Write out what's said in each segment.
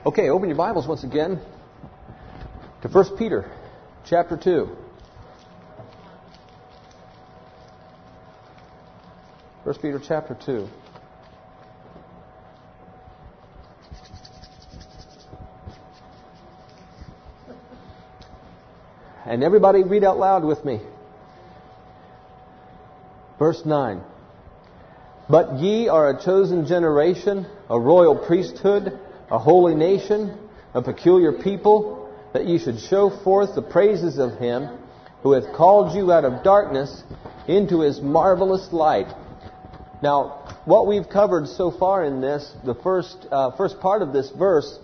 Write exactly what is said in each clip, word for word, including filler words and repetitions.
Okay, open your Bibles once again to First Peter chapter two. First Peter chapter two. And everybody read out loud with me. Verse nine. But ye are a chosen generation, a royal priesthood, a holy nation, a peculiar people, that ye should show forth the praises of Him who hath called you out of darkness into His marvelous light. Now, what we've covered so far in this, the first uh, first part of this verse,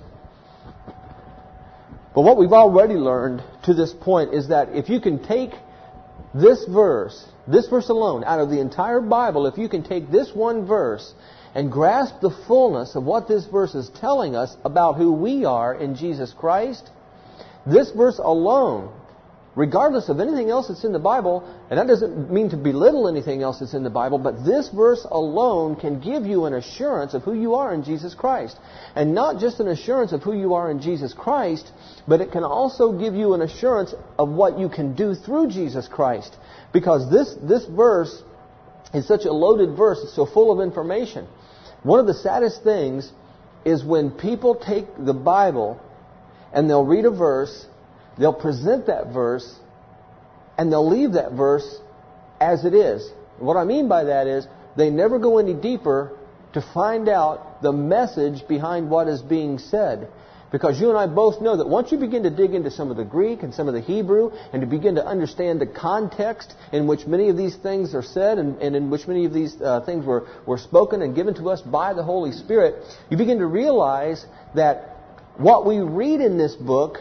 but what we've already learned to this point is that if you can take this verse, this verse alone, out of the entire Bible, if you can take this one verse and grasp the fullness of what this verse is telling us about who we are in Jesus Christ, this verse alone, regardless of anything else that's in the Bible, and that doesn't mean to belittle anything else that's in the Bible, but this verse alone can give you an assurance of who you are in Jesus Christ. And not just an assurance of who you are in Jesus Christ, but it can also give you an assurance of what you can do through Jesus Christ. Because this, this verse is such a loaded verse, it's so full of information. One of the saddest things is when people take the Bible and they'll read a verse, they'll present that verse, and they'll leave that verse as it is. What I mean by that is they never go any deeper to find out the message behind what is being said. Because you and I both know that once you begin to dig into some of the Greek and some of the Hebrew and to begin to understand the context in which many of these things are said and, and in which many of these uh, things were, were spoken and given to us by the Holy Spirit, you begin to realize that what we read in this book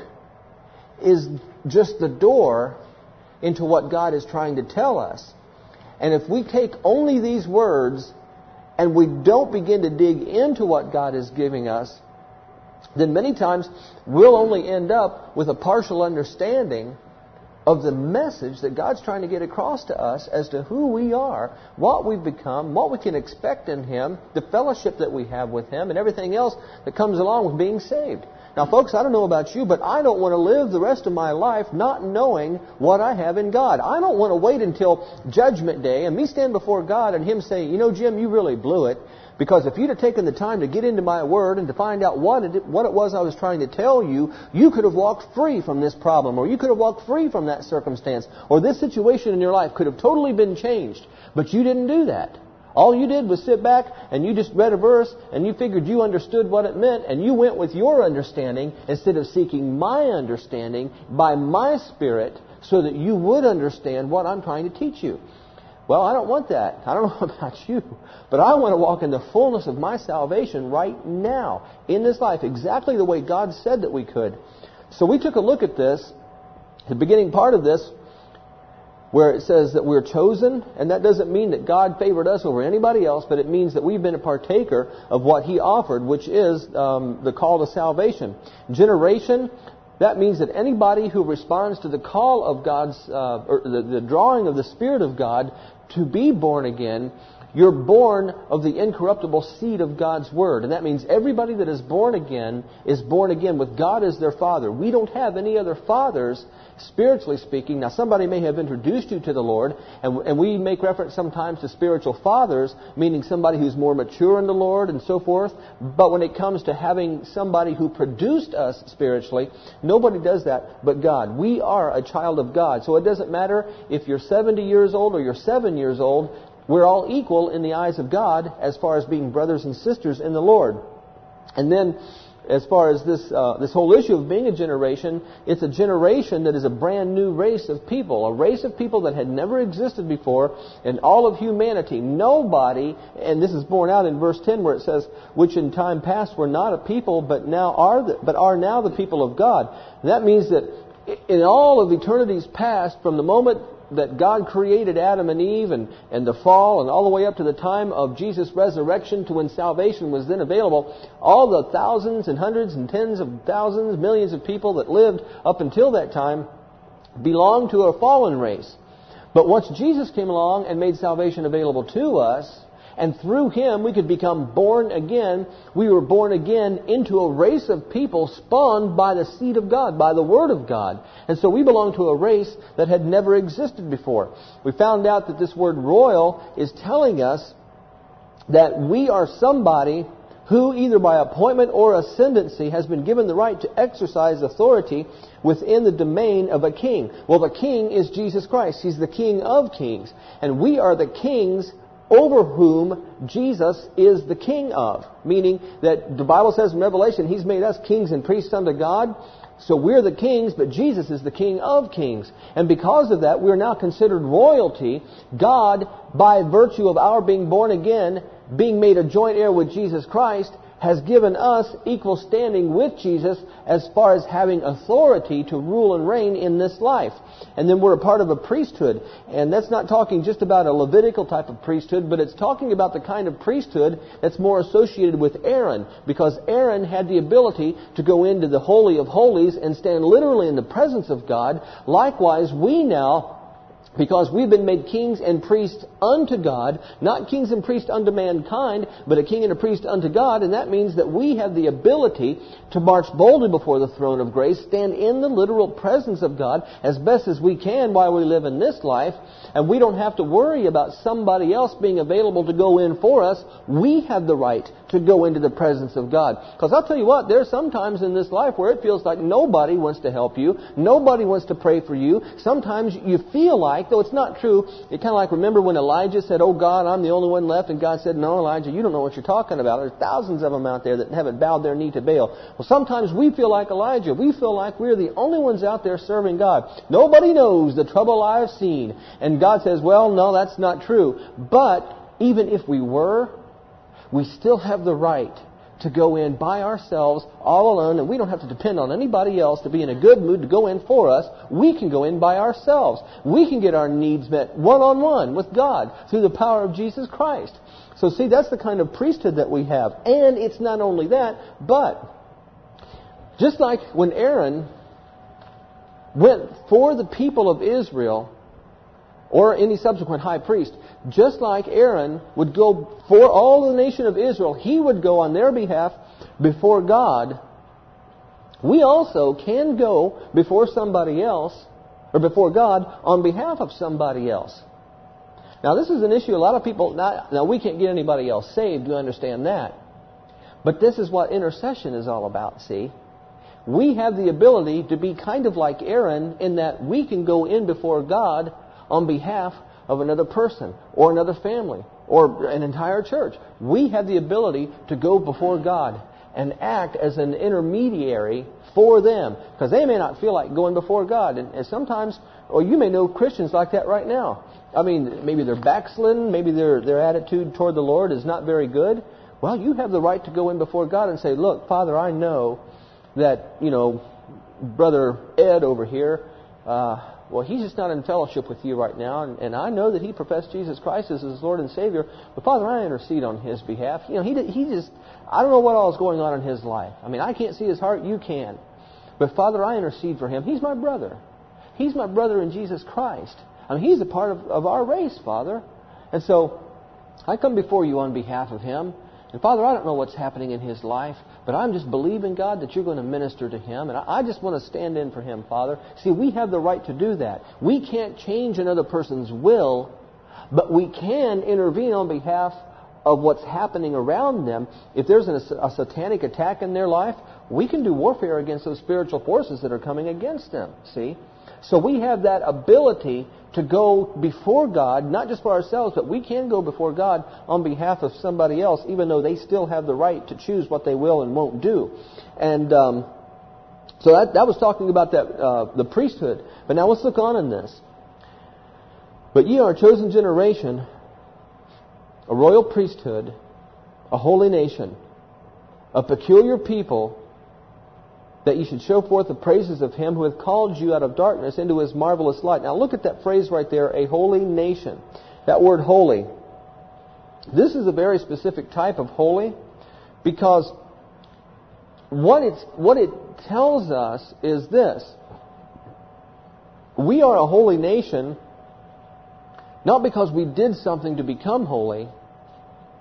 is just the door into what God is trying to tell us. And if we take only these words and we don't begin to dig into what God is giving us, then many times we'll only end up with a partial understanding of the message that God's trying to get across to us as to who we are, what we've become, what we can expect in Him, the fellowship that we have with Him, and everything else that comes along with being saved. Now, folks, I don't know about you, but I don't want to live the rest of my life not knowing what I have in God. I don't want to wait until Judgment Day and me stand before God and Him say, you know, Jim, you really blew it. Because if you'd have taken the time to get into my Word and to find out what it, what it was I was trying to tell you, you could have walked free from this problem, or you could have walked free from that circumstance, or this situation in your life could have totally been changed. But you didn't do that. All you did was sit back and you just read a verse and you figured you understood what it meant, and you went with your understanding instead of seeking my understanding by my Spirit so that you would understand what I'm trying to teach you. Well, I don't want that. I don't know about you, but I want to walk in the fullness of my salvation right now in this life, exactly the way God said that we could. So we took a look at this, the beginning part of this, where it says that we're chosen, and that doesn't mean that God favored us over anybody else, but it means that we've been a partaker of what He offered, which is um, the call to salvation. Generation, that means that anybody who responds to the call of God's, uh, or the, the drawing of the Spirit of God to be born again, you're born of the incorruptible seed of God's Word. And that means everybody that is born again is born again with God as their Father. We don't have any other fathers, spiritually speaking. Now, somebody may have introduced you to the Lord, and, and we make reference sometimes to spiritual fathers, meaning somebody who's more mature in the Lord and so forth. But when it comes to having somebody who produced us spiritually, nobody does that but God. We are a child of God. So it doesn't matter if you're seventy years old or you're seven years old. We're all equal in the eyes of God as far as being brothers and sisters in the Lord. And then, as far as this uh, this whole issue of being a generation, it's a generation that is a brand new race of people, a race of people that had never existed before in all of humanity. Nobody, and this is borne out in verse ten where it says, which in time past were not a people, but now are the, but are now the people of God. And that means that in all of eternities past, from the moment that God created Adam and Eve and, and the fall and all the way up to the time of Jesus' resurrection to when salvation was then available, all the thousands and hundreds and tens of thousands, millions of people that lived up until that time belonged to a fallen race. But once Jesus came along and made salvation available to us, And through Him we could become born again. We were born again into a race of people spawned by the seed of God, by the Word of God. And so we belong to a race that had never existed before. We found out that this word royal is telling us that we are somebody who either by appointment or ascendancy has been given the right to exercise authority within the domain of a king. Well, the king is Jesus Christ. He's the King of kings. And we are the kings over whom Jesus is the king of. Meaning that the Bible says in Revelation, He's made us kings and priests unto God. So we're the kings, but Jesus is the King of kings. And because of that, we're now considered royalty. God, by virtue of our being born again, being made a joint heir with Jesus Christ, has given us equal standing with Jesus as far as having authority to rule and reign in this life. And then we're a part of a priesthood. And that's not talking just about a Levitical type of priesthood, but it's talking about the kind of priesthood that's more associated with Aaron. Because Aaron had the ability to go into the Holy of Holies and stand literally in the presence of God. Likewise, we now, because we've been made kings and priests unto God, not kings and priests unto mankind, but a king and a priest unto God, and that means that we have the ability to march boldly before the throne of grace, stand in the literal presence of God as best as we can while we live in this life, and we don't have to worry about somebody else being available to go in for us. We have the right to go into the presence of God. Because I'll tell you what, there's some times in this life where it feels like nobody wants to help you, nobody wants to pray for you. Sometimes you feel like, though it's not true, it kind of like, remember when Elijah said, "Oh God, I'm the only one left," and God said, "No, Elijah, you don't know what you're talking about. There's thousands of them out there that haven't bowed their knee to Baal." Well, sometimes we feel like Elijah. We feel like we're the only ones out there serving God. Nobody knows the trouble I have seen. And God says, well, no, that's not true. But even if we were, we still have the right to go in by ourselves, all alone, and we don't have to depend on anybody else to be in a good mood to go in for us. We can go in by ourselves. We can get our needs met one-on-one with God through the power of Jesus Christ. So see, that's the kind of priesthood that we have. And it's not only that, but just like when Aaron went for the people of Israel, or any subsequent high priest, just like Aaron would go for all the nation of Israel, he would go on their behalf before God. We also can go before somebody else, or before God, on behalf of somebody else. Now, this is an issue a lot of people... Not, now, we can't get anybody else saved, you understand that. But this is what intercession is all about, see? We have the ability to be kind of like Aaron in that we can go in before God on behalf of another person, or another family, or an entire church. We have the ability to go before God and act as an intermediary for them. Because they may not feel like going before God. And, and sometimes, or you may know Christians like that right now. I mean, maybe they're backslidden, maybe their their attitude toward the Lord is not very good. Well, you have the right to go in before God and say, "Look, Father, I know that, you know, Brother Ed over here, uh, well, he's just not in fellowship with you right now, and, and I know that he professed Jesus Christ as his Lord and Savior, but Father, I intercede on his behalf. You know, he he just, I don't know what all is going on in his life. I mean, I can't see his heart, you can. But Father, I intercede for him. He's my brother. He's my brother in Jesus Christ. I mean, he's a part of, of our race, Father. And so, I come before you on behalf of him. And Father, I don't know what's happening in his life, but I'm just believing, God, that you're going to minister to him. And I just want to stand in for him, Father. See, we have the right to do that. We can't change another person's will, but we can intervene on behalf of what's happening around them. If there's a, a satanic attack in their life, we can do warfare against those spiritual forces that are coming against them, see? So we have that ability to go before God, not just for ourselves, but we can go before God on behalf of somebody else, even though they still have the right to choose what they will and won't do. And um, so that, that was talking about that uh, the priesthood. But now let's look on in this. But ye are a chosen generation, a royal priesthood, a holy nation, a peculiar people, that you should show forth the praises of Him who hath called you out of darkness into His marvelous light. Now look at that phrase right there, a holy nation. That word holy. This is a very specific type of holy, because what it's, what it tells us is this. We are a holy nation not because we did something to become holy,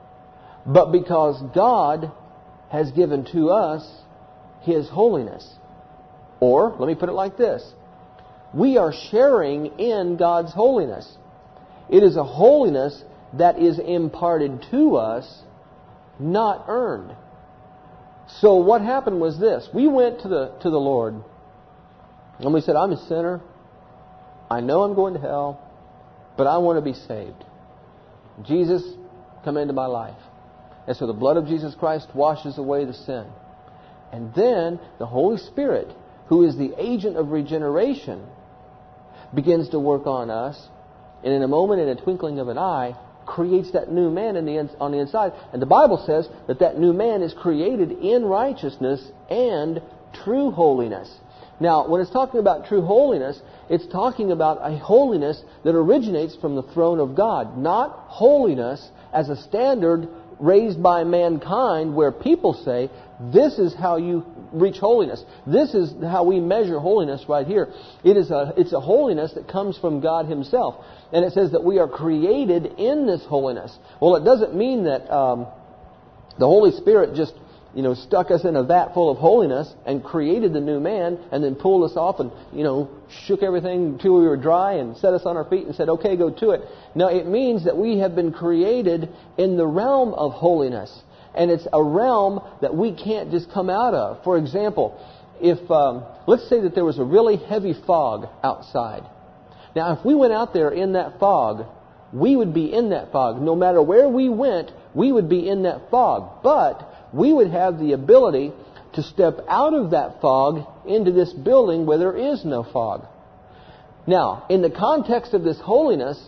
but because God has given to us His holiness. Or, let me put it like this. We are sharing in God's holiness. It is a holiness that is imparted to us, not earned. So what happened was this. We went to the to the Lord and we said, I'm a sinner. I know I'm going to hell, but I want to be saved. Jesus, come into my life. And so the blood of Jesus Christ washes away the sin. And then the Holy Spirit, who is the agent of regeneration, begins to work on us. And in a moment, in a twinkling of an eye, creates that new man in the, on the inside. And the Bible says that that new man is created in righteousness and true holiness. Now, when it's talking about true holiness, it's talking about a holiness that originates from the throne of God. Not holiness as a standard raised by mankind where people say, this is how you reach holiness. This is how we measure holiness right here. It is a, it's a holiness that comes from God Himself. And it says that we are created in this holiness. Well, it doesn't mean that um, the Holy Spirit just, you know, stuck us in a vat full of holiness and created the new man and then pulled us off and, you know, shook everything until we were dry and set us on our feet and said, okay, go to it. No, it means that we have been created in the realm of holiness. And it's a realm that we can't just come out of. For example, if, um, let's say that there was a really heavy fog outside. Now, if we went out there in that fog, we would be in that fog. No matter where we went, we would be in that fog. But we would have the ability to step out of that fog into this building where there is no fog. Now, in the context of this holiness,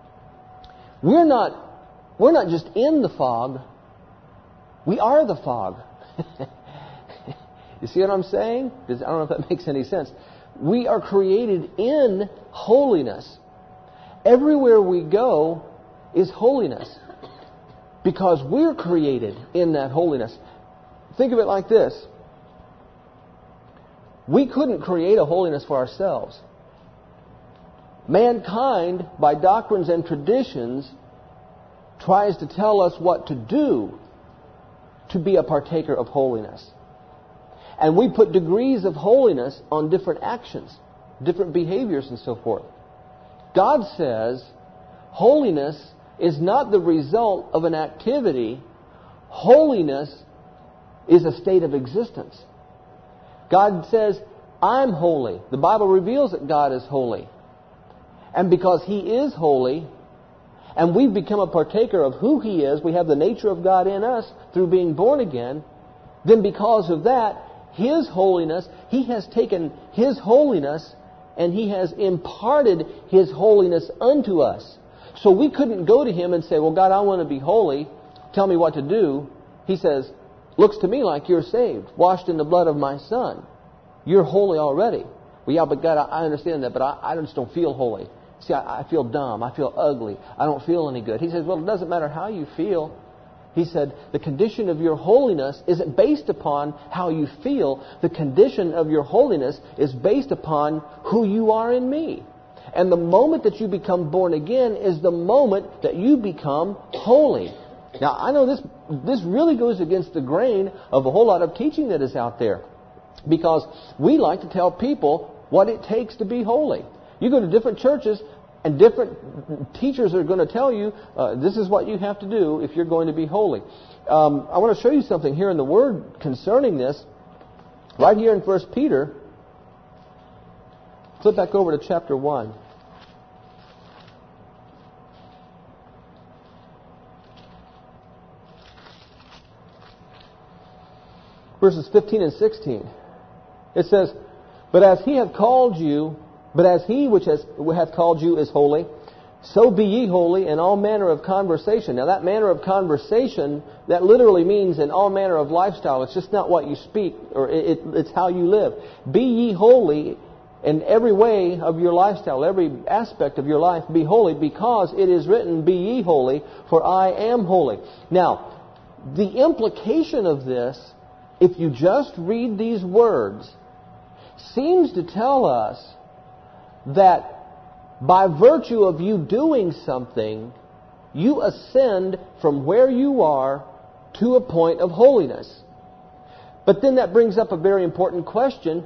we're not, we're not just in the fog, we are the fog. You see what I'm saying? I don't know if that makes any sense. We are created in holiness. Everywhere we go is holiness. Because we're created in that holiness. Think of it like this. We couldn't create a holiness for ourselves. Mankind, by doctrines and traditions, tries to tell us what to do to be a partaker of holiness. And we put degrees of holiness on different actions, different behaviors and so forth. God says holiness is not the result of an activity. Holiness is a state of existence. God says, I'm holy. The Bible reveals that God is holy. And because He is holy, and we've become a partaker of who He is, we have the nature of God in us through being born again, then because of that, His holiness, He has taken His holiness and He has imparted His holiness unto us. So we couldn't go to Him and say, well, God, I want to be holy. Tell me what to do. He says, looks to me like you're saved, washed in the blood of my Son. You're holy already. Well, yeah, but God, I understand that, but I, I just don't feel holy. See, I, I feel dumb. I feel ugly. I don't feel any good. He says, well, it doesn't matter how you feel. He said, the condition of your holiness isn't based upon how you feel. The condition of your holiness is based upon who you are in me. And the moment that you become born again is the moment that you become holy. Now, I know this this really goes against the grain of a whole lot of teaching that is out there. Because we like to tell people what it takes to be holy. You go to different churches and different teachers are going to tell you, uh, this is what you have to do if you're going to be holy. Um, I want to show you something here in the Word concerning this. Right here in First Peter. Flip back over to chapter one. Verses fifteen and sixteen. It says, But as He hath called you, but as He which has, hath called you is holy, so be ye holy in all manner of conversation. Now that manner of conversation, that literally means in all manner of lifestyle. It's just not what you speak, or it, it, it's how you live. Be ye holy in every way of your lifestyle, every aspect of your life. Be holy, because it is written, Be ye holy, for I am holy. Now, the implication of this, if you just read these words, seems to tell us that by virtue of you doing something, you ascend from where you are to a point of holiness. But then that brings up a very important question.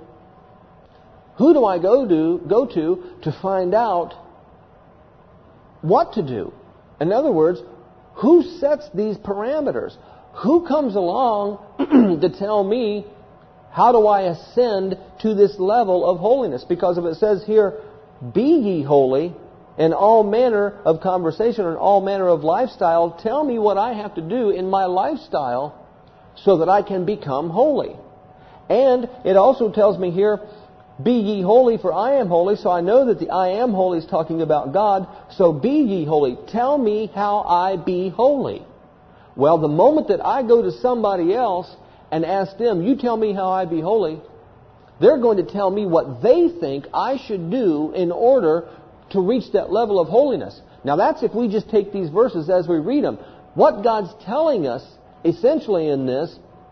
Who do I go to, go to to find out what to do? In other words, who sets these parameters? Who comes along to tell me how do I ascend to this level of holiness? Because if it says here, be ye holy in all manner of conversation and all manner of lifestyle, tell me what I have to do in my lifestyle so that I can become holy. And it also tells me here, be ye holy, for I am holy. So I know that the I am holy is talking about God. So be ye holy. Tell me how I be holy. Well, the moment that I go to somebody else and ask them, you tell me how I be holy, they're going to tell me what they think I should do in order to reach that level of holiness. Now that's if we just take these verses as we read them. What God's telling us essentially in this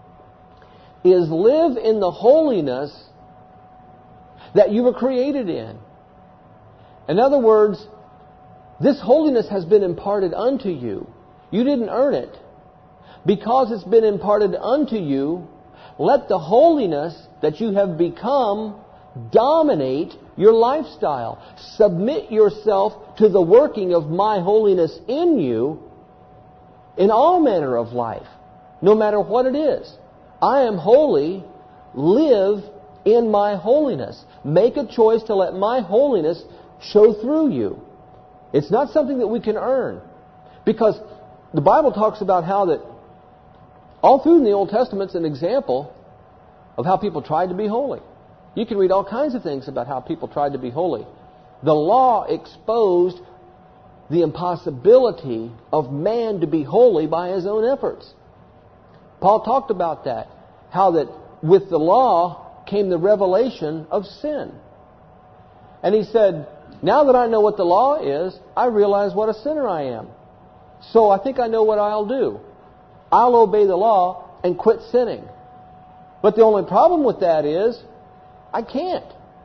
is live in the holiness that you were created in. In other words, this holiness has been imparted unto you. You didn't earn it. Because it's been imparted unto you, let the holiness that you have become dominate your lifestyle. Submit yourself to the working of my holiness in you in all manner of life, no matter what it is. I am holy. Live in my holiness. Make a choice to let my holiness show through you. It's not something that we can earn. Because the Bible talks about how that all through in the Old Testament's an example of how people tried to be holy. You can read all kinds of things about how people tried to be holy. The law exposed the impossibility of man to be holy by his own efforts. Paul talked about that. How that with the law came the revelation of sin. And he said, now that I know what the law is, I realize what a sinner I am. So I think I know what I'll do. I'll obey the law and quit sinning. But the only problem with that is, I can't.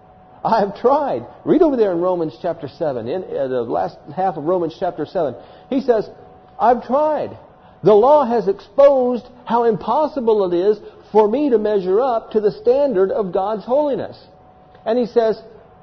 I have tried. Read over there in Romans chapter seven, in uh, the last half of Romans chapter seven. He says, I've tried. The law has exposed how impossible it is for me to measure up to the standard of God's holiness. And he says,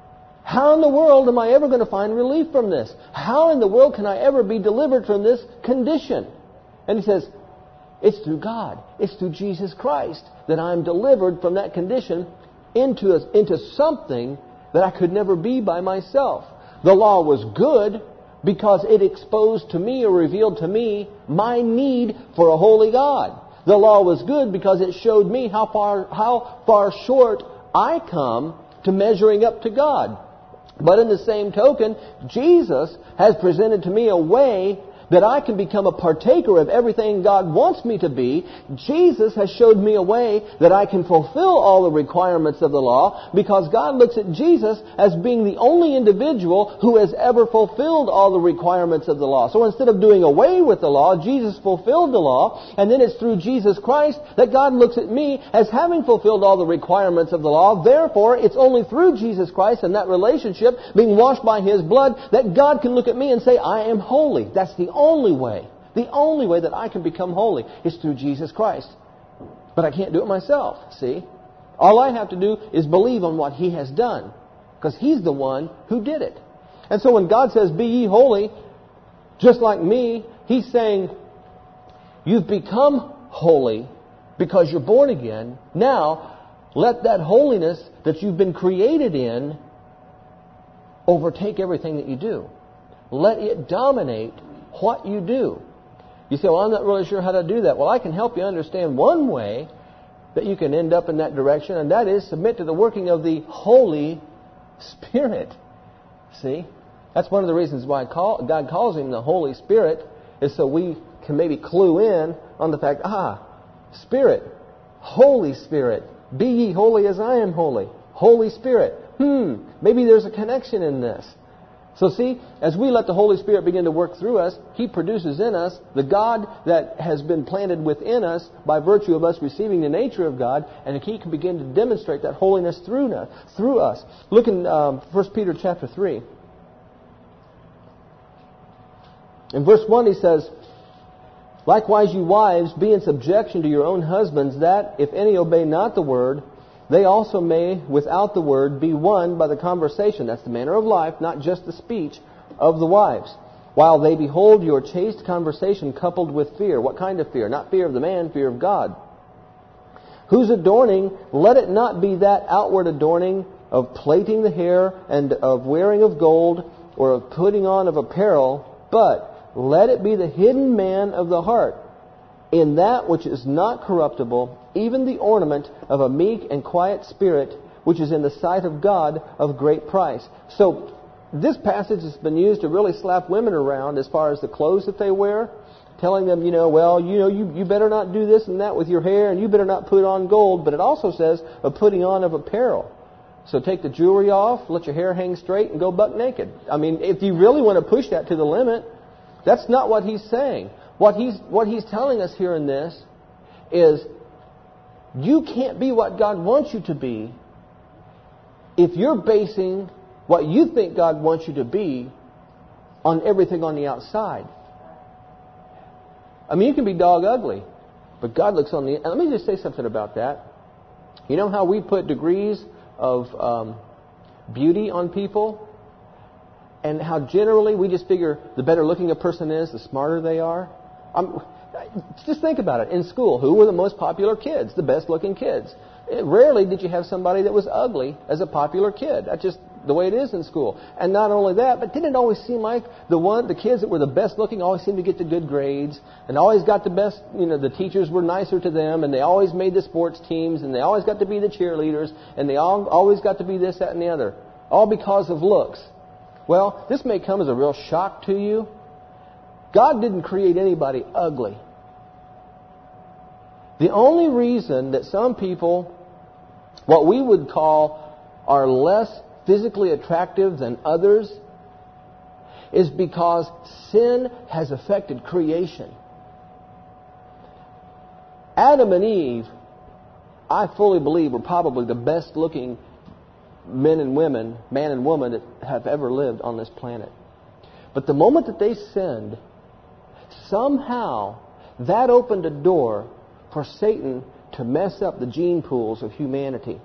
how in the world am I ever going to find relief from this? How in the world can I ever be delivered from this condition? And he says, it's through God. It's through Jesus Christ that I'm delivered from that condition into, a, into something that I could never be by myself. The law was good because it exposed to me or revealed to me my need for a holy God. The law was good because it showed me how far, how far short I come to measuring up to God. But in the same token, Jesus has presented to me a way that I can become a partaker of everything God wants me to be. Jesus has showed me a way that I can fulfill all the requirements of the law, because God looks at Jesus as being the only individual who has ever fulfilled all the requirements of the law. So instead of doing away with the law, Jesus fulfilled the law, and then it's through Jesus Christ that God looks at me as having fulfilled all the requirements of the law. Therefore, it's only through Jesus Christ and that relationship being washed by His blood that God can look at me and say, I am holy. That's the only way. The only way that I can become holy is through Jesus Christ. But I can't do it myself, see? All I have to do is believe on what He has done, because He's the one who did it. And so when God says, be ye holy, just like me, He's saying, you've become holy because you're born again. Now, let that holiness that you've been created in overtake everything that you do. Let it dominate what you do. You say, well, I'm not really sure how to do that. Well, I can help you understand one way that you can end up in that direction, and that is submit to the working of the Holy Spirit. See? That's one of the reasons why God calls Him the Holy Spirit, is so we can maybe clue in on the fact, ah, Spirit, Holy Spirit, be ye holy as I am holy. Holy Spirit. Hmm, maybe there's a connection in this. So see, as we let the Holy Spirit begin to work through us, He produces in us the God that has been planted within us by virtue of us receiving the nature of God, and He can begin to demonstrate that holiness through us. Through us. Look in um, First Peter chapter three. In verse one he says, Likewise, you wives, be in subjection to your own husbands, that, if any obey not the word, they also may, without the word, be won by the conversation. That's the manner of life, not just the speech of the wives. While they behold your chaste conversation coupled with fear. What kind of fear? Not fear of the man, fear of God. Whose adorning, let it not be that outward adorning of plaiting the hair and of wearing of gold or of putting on of apparel, but let it be the hidden man of the heart, in that which is not corruptible, even the ornament of a meek and quiet spirit, which is in the sight of God of great price. So this passage has been used to really slap women around as far as the clothes that they wear, telling them, you know, well, you know, you, you better not do this and that with your hair, and you better not put on gold. But it also says of putting on of apparel. So take the jewelry off, let your hair hang straight, and go buck naked. I mean, if you really want to push that to the limit, that's not what he's saying. What he's what he's telling us here in this is you can't be what God wants you to be if you're basing what you think God wants you to be on everything on the outside. I mean, you can be dog ugly, but God looks on the... Let me just say something about that. You know how we put degrees of um, beauty on people? And how generally we just figure the better looking a person is, the smarter they are? I'm, just think about it. In school, who were the most popular kids? The best looking kids. It, rarely did you have somebody that was ugly as a popular kid. That's just the way it is in school. And not only that, but didn't it always seem like the one, the kids that were the best looking always seemed to get the good grades and always got the best, you know, the teachers were nicer to them and they always made the sports teams and they always got to be the cheerleaders and they all, always got to be this, that, and the other. All because of looks. Well, this may come as a real shock to you. God didn't create anybody ugly. The only reason that some people, what we would call, are less physically attractive than others is because sin has affected creation. Adam and Eve, I fully believe, were probably the best looking men and women, man and woman that have ever lived on this planet. But the moment that they sinned, somehow that opened a door for Satan to mess up the gene pools of humanity.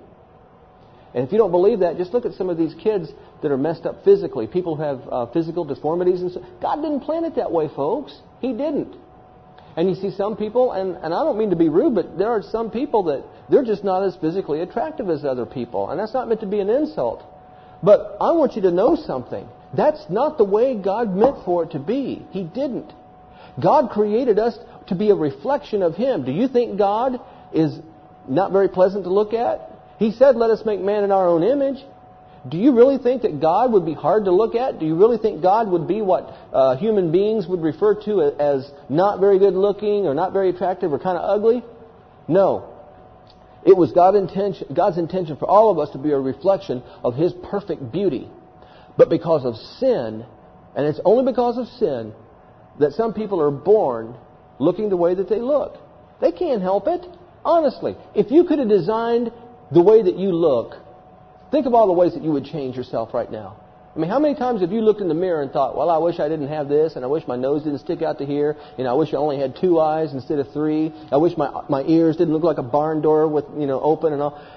And if you don't believe that, just look at some of these kids that are messed up physically. People who have uh, physical deformities and so. God didn't plan it that way, folks. He didn't. And you see some people, and, and I don't mean to be rude, but there are some people that they're just not as physically attractive as other people. And that's not meant to be an insult. But I want you to know something. That's not the way God meant for it to be. He didn't. God created us to be a reflection of Him. Do you think God is not very pleasant to look at? He said, let us make man in our own image. Do you really think that God would be hard to look at? Do you really think God would be what uh, human beings would refer to as not very good looking or not very attractive or kind of ugly? No. It was God's intention, God's intention for all of us to be a reflection of His perfect beauty. But because of sin, and it's only because of sin, that some people are born looking the way that they look. They can't help it. Honestly, if you could have designed the way that you look, think of all the ways that you would change yourself right now. I mean, how many times have you looked in the mirror and thought, well, I wish I didn't have this, and I wish my nose didn't stick out to here, and I wish I only had two eyes instead of three. I wish my my ears didn't look like a barn door with, you know, open and all.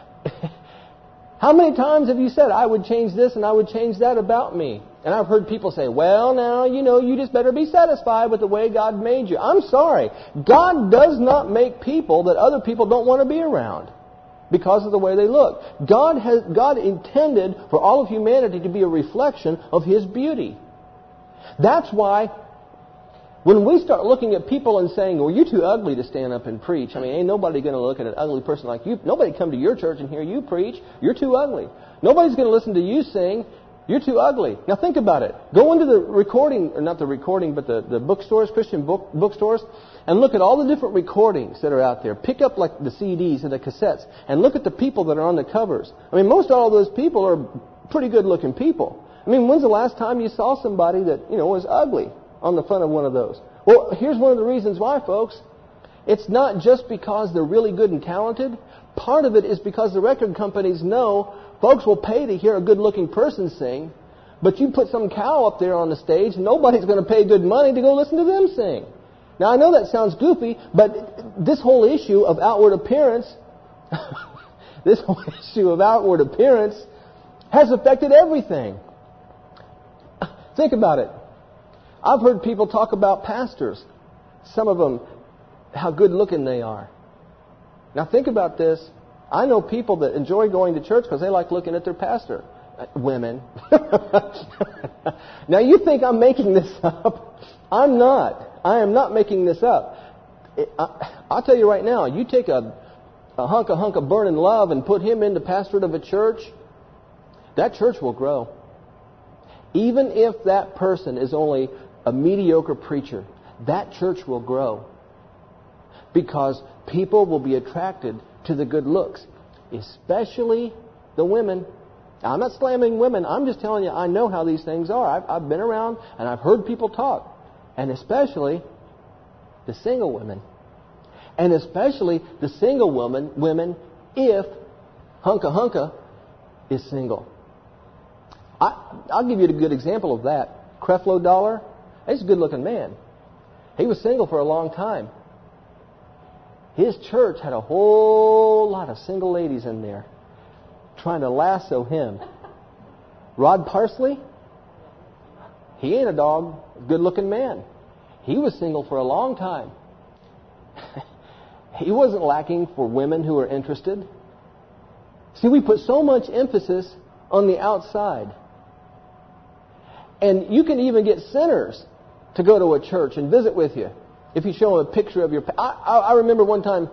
How many times have you said, I would change this and I would change that about me? And I've heard people say, well, now, you know, you just better be satisfied with the way God made you. I'm sorry. God does not make people that other people don't want to be around because of the way they look. God has God intended for all of humanity to be a reflection of His beauty. That's why when we start looking at people and saying, well, you're too ugly to stand up and preach. I mean, ain't nobody going to look at an ugly person like you. Nobody come to your church and hear you preach. You're too ugly. Nobody's going to listen to you sing. You're too ugly. Now think about it. Go into the recording, or not the recording, but the, the bookstores, Christian book, bookstores, and look at all the different recordings that are out there. Pick up like the C Ds and the cassettes, and look at the people that are on the covers. I mean, most all of those people are pretty good-looking people. I mean, when's the last time you saw somebody that, you know, was ugly on the front of one of those? Well, here's one of the reasons why, folks. It's not just because they're really good and talented. Part of it is because the record companies know folks will pay to hear a good-looking person sing, but you put some cow up there on the stage, nobody's going to pay good money to go listen to them sing. Now, I know that sounds goofy, but this whole issue of outward appearance, this whole issue of outward appearance has affected everything. Think about it. I've heard people talk about pastors. Some of them, how good looking they are. Now think about this. I know people that enjoy going to church because they like looking at their pastor. Uh, women. Now you think I'm making this up. I'm not. I am not making this up. It, I, I'll tell you right now, you take a, a hunk of hunk of burning love and put him in the pastorate of a church, that church will grow. Even if that person is only a mediocre preacher, that church will grow. Because people will be attracted to the good looks, especially the women. Now, I'm not slamming women. I'm just telling you, I know how these things are. I've, I've been around and I've heard people talk. And especially the single women. And especially the single woman, women if Hunka Hunka is single. I, I'll give you a good example of that. Creflo Dollar, he's a good-looking man. He was single for a long time. His church had a whole lot of single ladies in there trying to lasso him. Rod Parsley, he ain't a dog, good-looking man. He was single for a long time. He wasn't lacking for women who were interested. See, we put so much emphasis on the outside. And you can even get sinners to go to a church and visit with you. If you show them a picture of your... I, I, I remember one time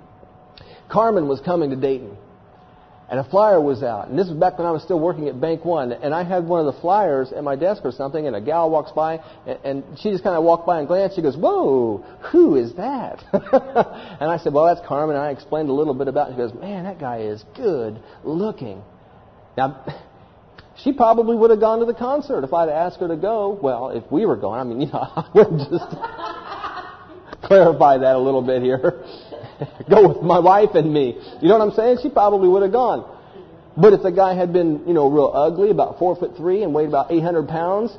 Carmen was coming to Dayton. And a flyer was out. And this was back when I was still working at Bank One. And I had one of the flyers at my desk or something. And a gal walks by. And, and she just kind of walked by and glanced. She goes, "Whoa, who is that?" And I said, "Well, that's Carmen." And I explained a little bit about it. She goes, "Man, that guy is good looking." Now... She probably would have gone to the concert if I'd asked her to go. Well, if we were going, I mean, you know, I would just clarify that a little bit here. Go with my wife and me. You know what I'm saying? She probably would have gone. But if the guy had been, you know, real ugly, about four foot three, and weighed about eight hundred pounds,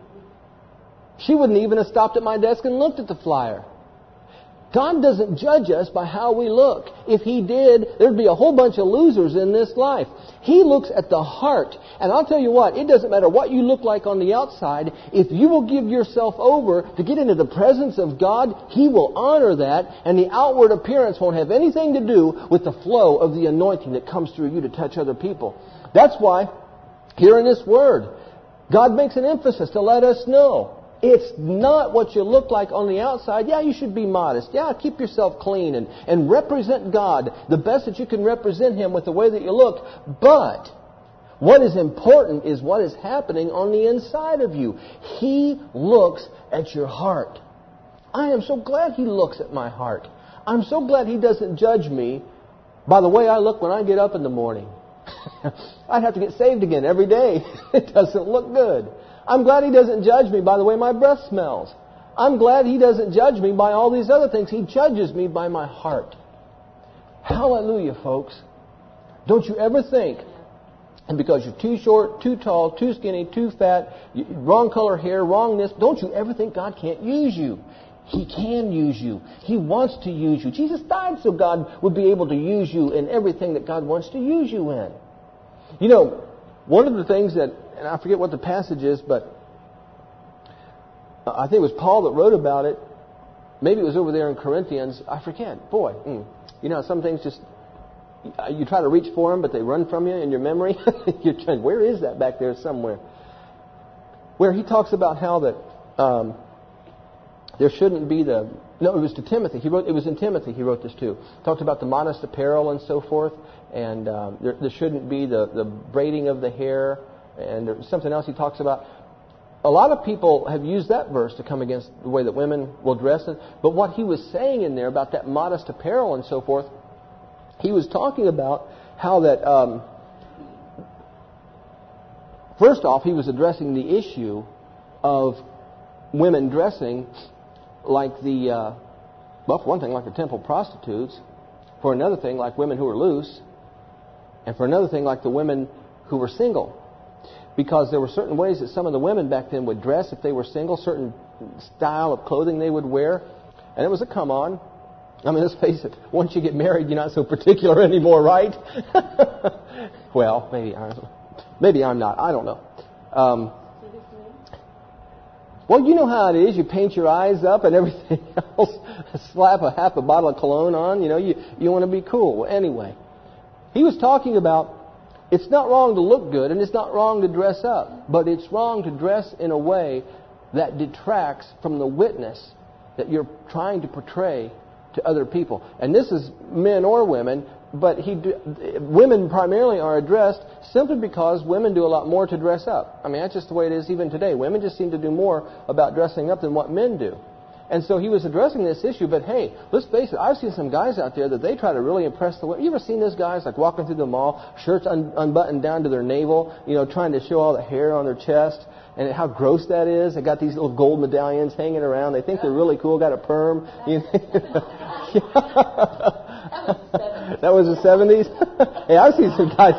she wouldn't even have stopped at my desk and looked at the flyer. God doesn't judge us by how we look. If He did, there'd be a whole bunch of losers in this life. He looks at the heart. And I'll tell you what, it doesn't matter what you look like on the outside. If you will give yourself over to get into the presence of God, He will honor that. And the outward appearance won't have anything to do with the flow of the anointing that comes through you to touch other people. That's why, here in this Word, God makes an emphasis to let us know. It's not what you look like on the outside. Yeah, you should be modest. Yeah, keep yourself clean and, and represent God the best that you can represent Him with the way that you look. But what is important is what is happening on the inside of you. He looks at your heart. I am so glad He looks at my heart. I'm so glad He doesn't judge me by the way I look when I get up in the morning. I'd have to get saved again every day. It doesn't look good. I'm glad He doesn't judge me by the way my breath smells. I'm glad He doesn't judge me by all these other things. He judges me by my heart. Hallelujah, folks. Don't you ever think, and because you're too short, too tall, too skinny, too fat, wrong color hair, wrong this, don't you ever think God can't use you. He can use you. He wants to use you. Jesus died so God would be able to use you in everything that God wants to use you in. You know, one of the things that, and I forget what the passage is, but I think it was Paul that wrote about it. Maybe it was over there in Corinthians. I forget. Boy, mm, you know, some things just, you try to reach for them, but they run from you in your memory. You're trying, where is that back there somewhere? Where he talks about how that um, there shouldn't be the, no, it was to Timothy. He wrote, it was in Timothy he wrote this too. Talked about the modest apparel and so forth. And um, there, there shouldn't be the, the braiding of the hair. And there's something else he talks about. A lot of people have used that verse to come against the way that women will dress. But what he was saying in there about that modest apparel and so forth, he was talking about how that, um, first off, he was addressing the issue of women dressing like the, uh, well, for one thing, like the temple prostitutes. For another thing, like women who are loose. And for another thing, like the women who were single. Because there were certain ways that some of the women back then would dress if they were single, certain style of clothing they would wear. And it was a come on. I mean, let's face it, once you get married, you're not so particular anymore, right? Well, maybe I don't know. Maybe I'm not. I don't know. Um, well, you know how it is. You paint your eyes up and everything else. Slap a half a bottle of cologne on. You know, you, you want to be cool. Well, anyway, he was talking about it's not wrong to look good and it's not wrong to dress up. But it's wrong to dress in a way that detracts from the witness that you're trying to portray to other people. And this is men or women, but he do, women primarily are addressed simply because women do a lot more to dress up. I mean, that's just the way it is even today. Women just seem to do more about dressing up than what men do. And so he was addressing this issue, but hey, let's face it, I've seen some guys out there that they try to really impress the women. You ever seen those guys like walking through the mall, shirts un- unbuttoned down to their navel, you know, trying to show all the hair on their chest? And how gross that is. They got these little gold medallions hanging around. They think they're really cool, got a perm. You know? That was the seventies? Hey, I've seen some guys.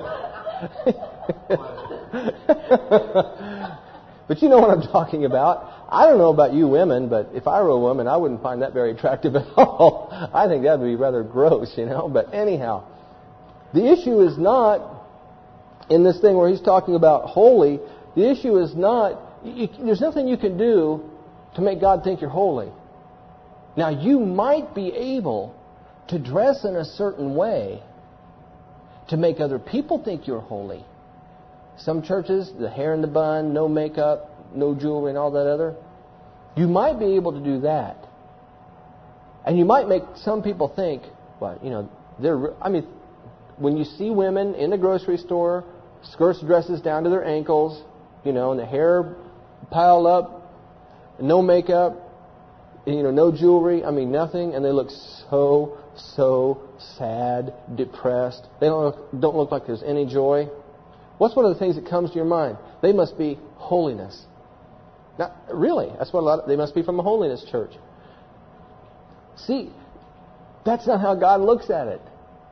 But you know what I'm talking about. I don't know about you women, but if I were a woman, I wouldn't find that very attractive at all. I think that would be rather gross, you know. But anyhow, the issue is not in this thing where he's talking about holy. The issue is not, you, there's nothing you can do to make God think you're holy. Now, you might be able to dress in a certain way to make other people think you're holy. Some churches, the hair in the bun, no makeup, no jewelry and all that other. You might be able to do that. And you might make some people think, well, you know, they're, I mean, when you see women in the grocery store, skirts, dresses down to their ankles, you know, and the hair piled up, no makeup, you know, no jewelry, I mean, nothing, and they look so, so sad, depressed. They don't look, don't look like there's any joy. What's one of the things that comes to your mind? They must be holiness. Now, really, that's what a lot of, they must be from a holiness church. See, that's not how God looks at it.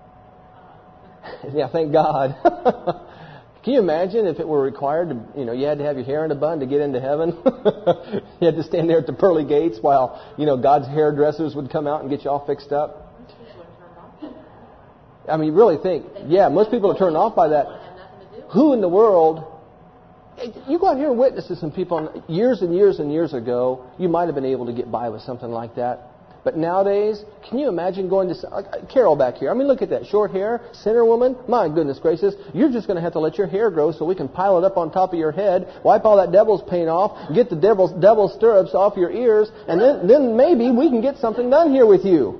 Yeah, thank God. Can you imagine if it were required to, you know, you had to have your hair in a bun to get into heaven? You had to stand there at the pearly gates while, you know, God's hairdressers would come out and get you all fixed up. I mean, you really think, yeah, most people are turned off by that. Who in the world? You go out here and witness to some people years and years and years ago, you might have been able to get by with something like that. But nowadays, can you imagine going to... Uh, Carol back here, I mean, look at that. Short hair, sinner woman. My goodness gracious. You're just going to have to let your hair grow so we can pile it up on top of your head, wipe all that devil's paint off, get the devil's, devil's stirrups off your ears, and then, then maybe we can get something done here with you.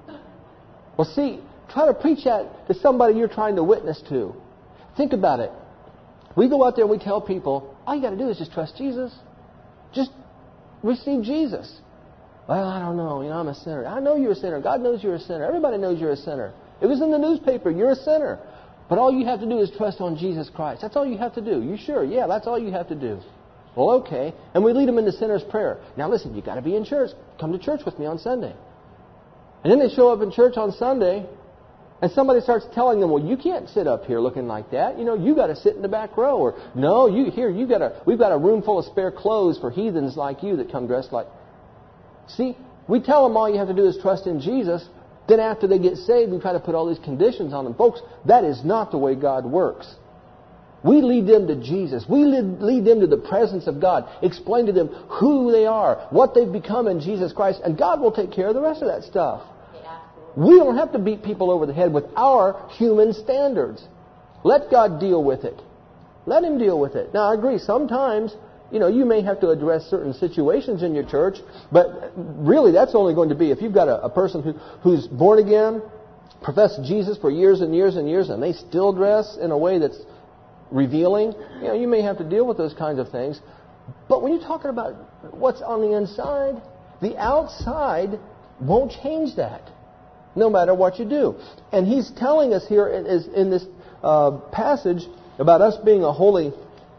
Well, see, try to preach that to somebody you're trying to witness to. Think about it. We go out there and we tell people, all you got to do is just trust Jesus. Just receive Jesus. Well, I don't know. You know, I'm a sinner. I know you're a sinner. God knows you're a sinner. Everybody knows you're a sinner. It was in the newspaper. You're a sinner. But all you have to do is trust on Jesus Christ. That's all you have to do. You sure? Yeah, that's all you have to do. Well, okay. And we lead them into sinner's prayer. Now, listen, you got to be in church. Come to church with me on Sunday. And then they show up in church on Sunday, and somebody starts telling them, well, you can't sit up here looking like that. You know, you got to sit in the back row. Or, no, you here, you got to, we've got a room full of spare clothes for heathens like you that come dressed like... See, we tell them all you have to do is trust in Jesus. Then after they get saved, we try to put all these conditions on them. Folks, that is not the way God works. We lead them to Jesus. We lead, lead them to the presence of God. Explain to them who they are, what they've become in Jesus Christ, and God will take care of the rest of that stuff. We don't have to beat people over the head with our human standards. Let God deal with it. Let Him deal with it. Now, I agree, sometimes... You know, you may have to address certain situations in your church, but really that's only going to be if you've got a, a person who, who's born again, professed Jesus for years and years and years, and they still dress in a way that's revealing. You know, you may have to deal with those kinds of things. But when you're talking about what's on the inside, the outside won't change that, no matter what you do. And he's telling us here is in this uh, passage about us being a holy,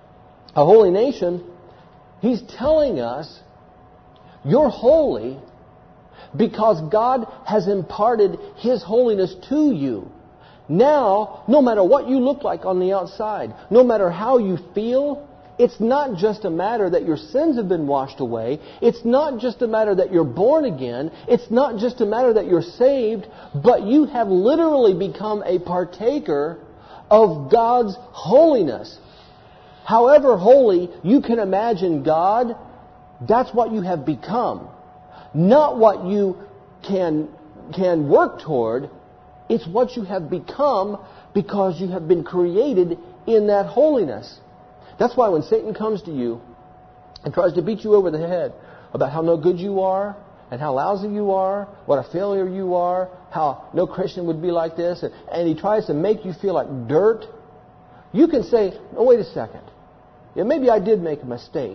a holy nation. He's telling us, you're holy because God has imparted His holiness to you. Now, no matter what you look like on the outside, no matter how you feel, it's not just a matter that your sins have been washed away. It's not just a matter that you're born again. It's not just a matter that you're saved, but you have literally become a partaker of God's holiness. However holy you can imagine God, that's what you have become. Not what you can, can work toward. It's what you have become because you have been created in that holiness. That's why when Satan comes to you and tries to beat you over the head about how no good you are and how lousy you are, what a failure you are, how no Christian would be like this, and, and he tries to make you feel like dirt, you can say, oh, wait a second. Yeah, maybe I did make a mistake,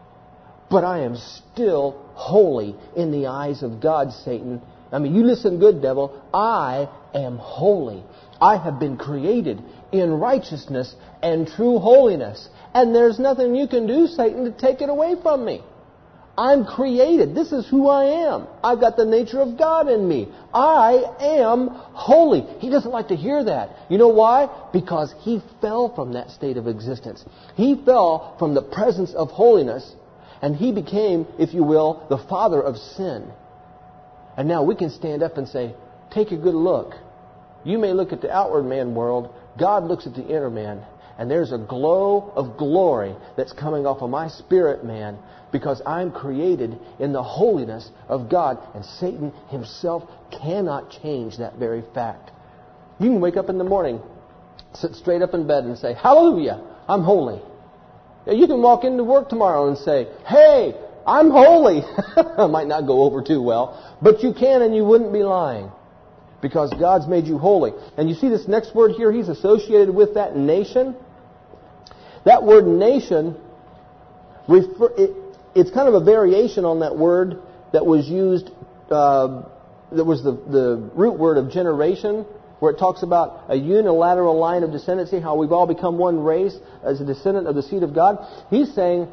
but I am still holy in the eyes of God, Satan. I mean, you listen good, devil. I am holy. I have been created in righteousness and true holiness. And there's nothing you can do, Satan, to take it away from me. I'm created. This is who I am. I've got the nature of God in me. I am holy. He doesn't like to hear that. You know why? Because he fell from that state of existence. He fell from the presence of holiness, and he became, if you will, the father of sin. And now we can stand up and say, take a good look. You may look at the outward man world. God looks at the inner man. And there's a glow of glory that's coming off of my spirit man because I'm created in the holiness of God. And Satan himself cannot change that very fact. You can wake up in the morning, sit straight up in bed and say, hallelujah, I'm holy. You can walk into work tomorrow and say, hey, I'm holy. It might not go over too well, but you can and you wouldn't be lying. Because God's made you holy. And you see this next word here, he's associated with that nation. That word nation, refer, it, it's kind of a variation on that word that was used, uh, that was the, the root word of generation, where it talks about a unilateral line of descendancy, how we've all become one race as a descendant of the seed of God. He's saying,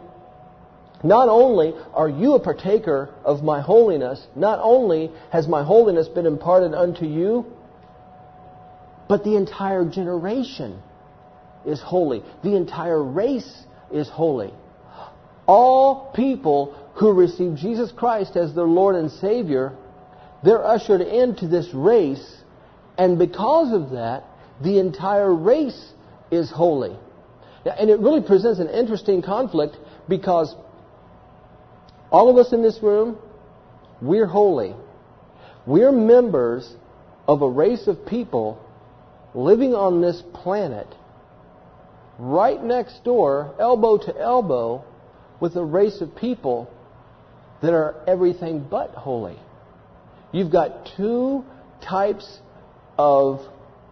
not only are you a partaker of my holiness, not only has my holiness been imparted unto you, but the entire generation is holy. The entire race is holy. All people who receive Jesus Christ as their Lord and Savior, they're ushered into this race, and because of that, the entire race is holy. And it really presents an interesting conflict because all of us in this room, we're holy. We're members of a race of people living on this planet right next door, elbow to elbow, with a race of people that are everything but holy. You've got two types of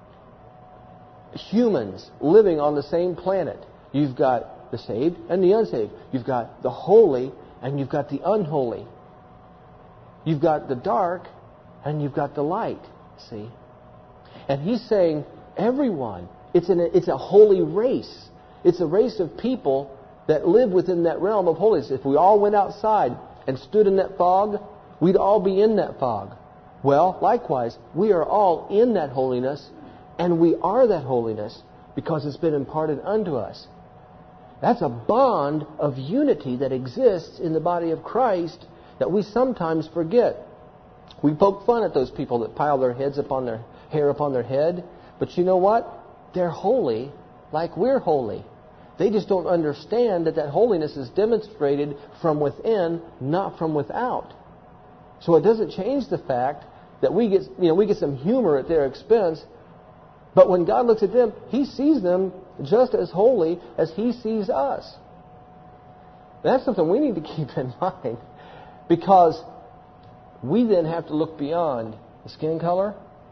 humans living on the same planet. You've got the saved and the unsaved. You've got the holy and you've got the unholy. You've got the dark and you've got the light. See? And he's saying everyone, it's, an, it's a holy race. It's a race of people that live within that realm of holiness. If we all went outside and stood in that fog, we'd all be in that fog. Well, likewise, we are all in that holiness, and we are that holiness because it's been imparted unto us. That's a bond of unity that exists in the body of Christ that we sometimes forget. We poke fun at those people that pile their heads upon their hair upon their head, but you know what? They're holy like we're holy. They just don't understand that that holiness is demonstrated from within, not from without. So it doesn't change the fact that we get, you know, we get some humor at their expense. But when God looks at them, He sees them just as holy as He sees us. That's something we need to keep in mind, because we then have to look beyond the skin color,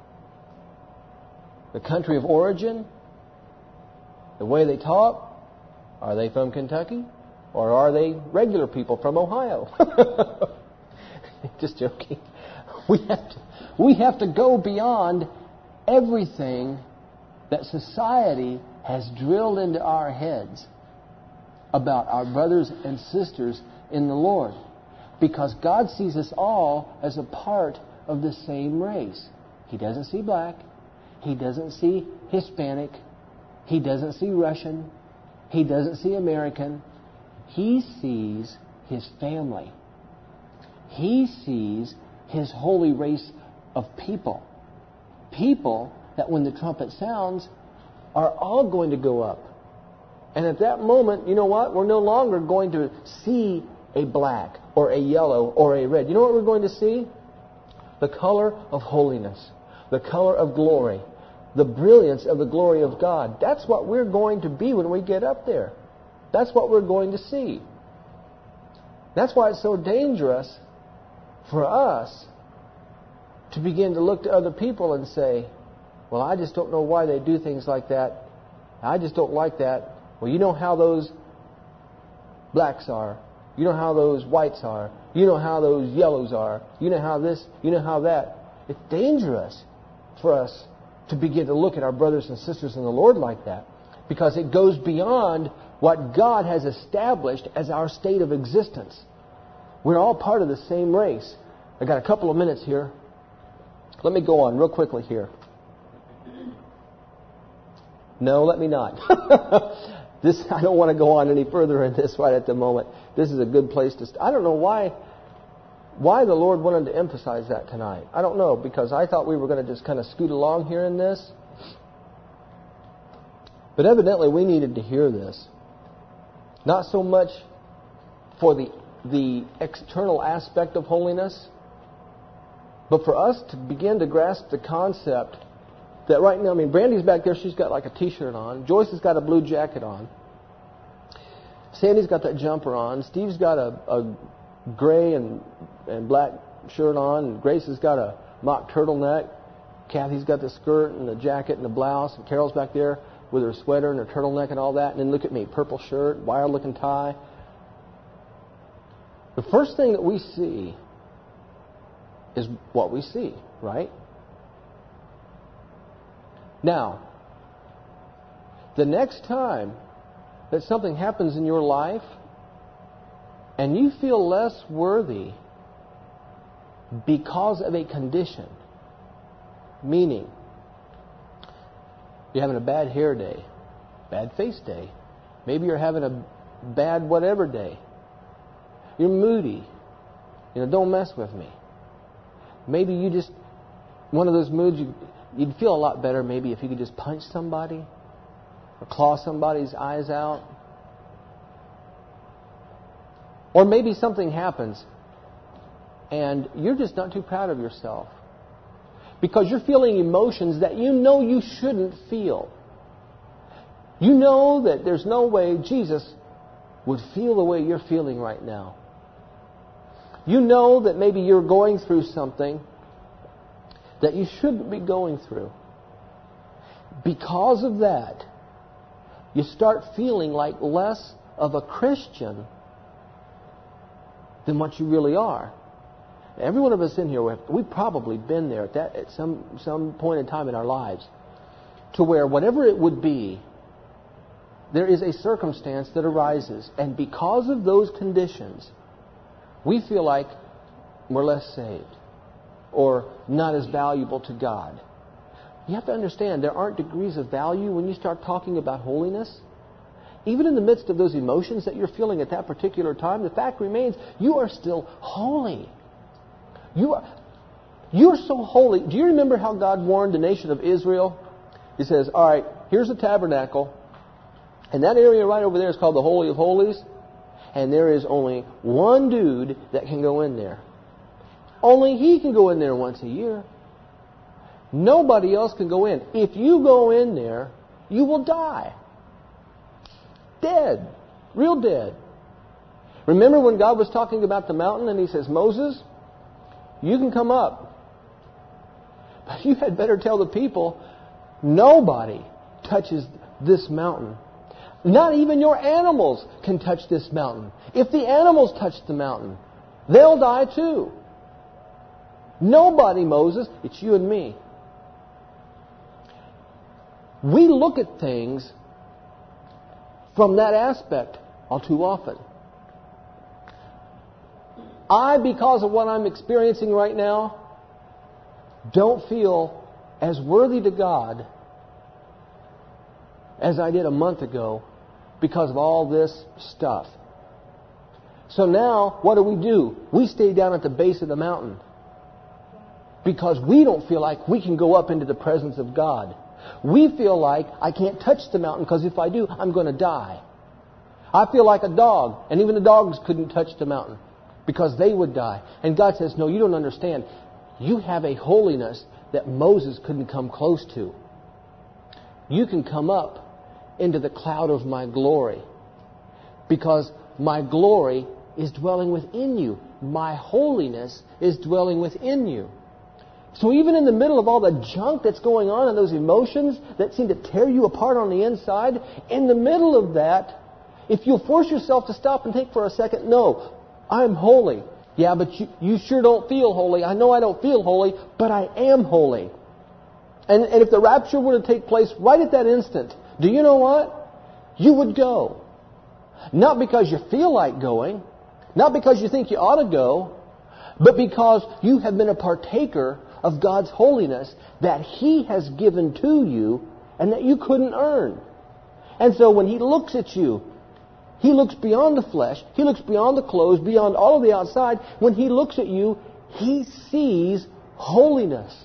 the country of origin, the way they talk. Are they from Kentucky? Or are they regular people from Ohio? Just joking. We have to, we have to go beyond everything that society has drilled into our heads about our brothers and sisters in the Lord. Because God sees us all as a part of the same race. He doesn't see black. He doesn't see Hispanic. He doesn't see Russian. He doesn't see American. He sees His family. He sees His holy race of people. People that when the trumpet sounds are all going to go up. And at that moment, you know what? We're no longer going to see a black or a yellow or a red. You know what we're going to see? The color of holiness. The color of glory. The brilliance of the glory of God. That's what we're going to be when we get up there. That's what we're going to see. That's why it's so dangerous for us to begin to look to other people and say, well, I just don't know why they do things like that. I just don't like that. Well, you know how those blacks are. You know how those whites are. You know how those yellows are. You know how this, you know how that. It's dangerous for us to begin to look at our brothers and sisters in the Lord like that, because it goes beyond what God has established as our state of existence. We're all part of the same race. I got a couple of minutes here. Let me go on real quickly here. No, let me not. This I don't want to go on any further in this right at the moment. This is a good place to st- I don't know why why the Lord wanted to emphasize that tonight. I don't know, because I thought we were going to just kind of scoot along here in this. But evidently we needed to hear this. Not so much for the the external aspect of holiness, but for us to begin to grasp the concept that right now, I mean, Brandy's back there, she's got like a t-shirt on. Joyce has got a blue jacket on. Sandy's got that jumper on. Steve's got a, a gray and, and black shirt on. And Grace has got a mock turtleneck. Kathy's got the skirt and the jacket and the blouse. And Carol's back there with her sweater and her turtleneck and all that. And then look at me, purple shirt, wild-looking tie. The first thing that we see is what we see, right? Now, the next time that something happens in your life and you feel less worthy because of a condition, meaning you're having a bad hair day, bad face day, maybe you're having a bad whatever day, you're moody, you know, don't mess with me. Maybe you just, one of those moods, you, you'd feel a lot better maybe if you could just punch somebody or claw somebody's eyes out. Or maybe something happens and you're just not too proud of yourself because you're feeling emotions that you know you shouldn't feel. You know that there's no way Jesus would feel the way you're feeling right now. You know that maybe you're going through something that you shouldn't be going through. Because of that, you start feeling like less of a Christian than what you really are. Every one of us in here, we've probably been there at, that, at some, some point in time in our lives, to where whatever it would be, there is a circumstance that arises, and because of those conditions, we feel like we're less saved or not as valuable to God. You have to understand, there aren't degrees of value when you start talking about holiness. Even in the midst of those emotions that you're feeling at that particular time, the fact remains, you are still holy. You are, you're so holy. Do you remember how God warned the nation of Israel? He says, all right, here's the tabernacle, and that area right over there is called the Holy of Holies, and there is only one dude that can go in there. Only he can go in there once a year. Nobody else can go in. If you go in there, you will die. Dead. Real dead. Remember when God was talking about the mountain and He says, Moses, you can come up. But you had better tell the people, nobody touches this mountain. Not even your animals can touch this mountain. If the animals touch the mountain, they'll die too. Nobody, Moses, it's you and me. We look at things from that aspect all too often. I, because of what I'm experiencing right now, don't feel as worthy to God as I did a month ago because of all this stuff. So now, what do we do? We stay down at the base of the mountain because we don't feel like we can go up into the presence of God. We feel like I can't touch the mountain because if I do, I'm going to die. I feel like a dog, and even the dogs couldn't touch the mountain because they would die. And God says, no, you don't understand. You have a holiness that Moses couldn't come close to. You can come up into the cloud of my glory because my glory is dwelling within you. My holiness is dwelling within you. So even in the middle of all the junk that's going on and those emotions that seem to tear you apart on the inside, in the middle of that, if you'll force yourself to stop and think for a second, no, I'm holy. Yeah, but you, you sure don't feel holy. I know I don't feel holy, but I am holy. And, and if the rapture were to take place right at that instant, do you know what? You would go. Not because you feel like going, not because you think you ought to go, but because you have been a partaker of God's holiness that He has given to you and that you couldn't earn. And so when He looks at you, He looks beyond the flesh, He looks beyond the clothes, beyond all of the outside. When He looks at you, He sees holiness.